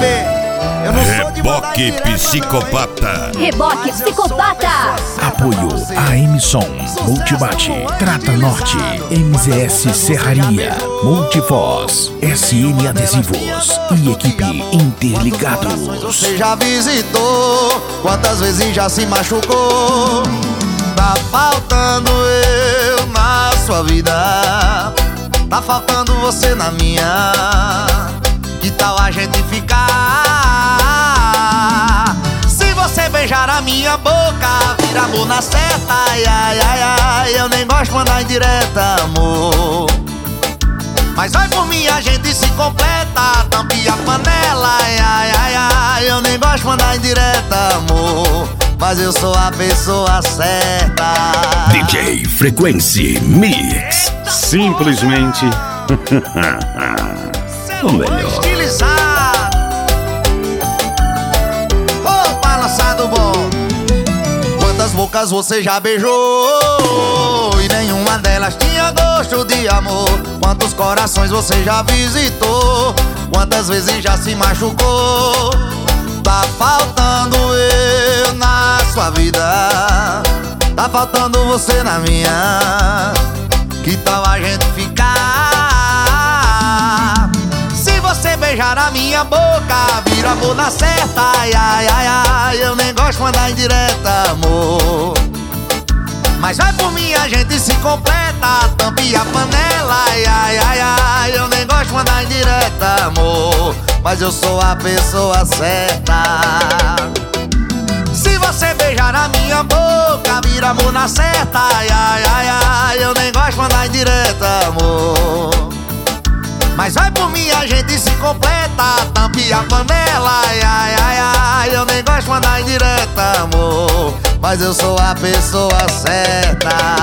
bebê. Eu não sou de mandar Reboque indireta, Psicopata. Reboque Psicopata. Apoio AM Som, Multibate, Trata Norte, MZS Serraria, Multivoz, SN Adesivos e equipe Interligados. Você já visitou, quantas vezes já se machucou? Tá faltando eu na sua vida, tá faltando você na minha. Que tal a gente ficar? Se você beijar a minha boca, vira amor na certa. Ai, ai, ai, ai, eu nem gosto de mandar indireta, amor. Mas vai por mim, a gente se completa. Tampe a panela, ai, ai, ai, ai, eu nem gosto de mandar indireta, amor. Mas eu sou a pessoa certa. DJ Frequency Mix. Simplesmente o melhor. Estilizado. Ô, balançado bom. Quantas bocas você já beijou e nenhuma delas tinha gosto de amor? Quantos corações você já visitou? Quantas vezes já se machucou? Tá faltando eu na sua vida, tá faltando você na minha. Que tal a gente ficar? Se você beijar a minha boca, vira amor na certa. Ai, ai, ai, ai, eu nem gosto de mandar indireta, amor. Mas vai por mim, a gente se completa. Tampe a panela, ai, ai, ai, ai, eu nem gosto de mandar indireta, amor. Mas eu sou a pessoa certa. Se você beijar a minha boca, vira amor na certa. Ai, ai, ai, ai, eu nem gosto de mandar indireta, amor. Mas vai por mim, a gente se completa. Tampe a panela, ai, ai, ai, ai, eu nem gosto de mandar indireta, amor. Mas eu sou a pessoa certa.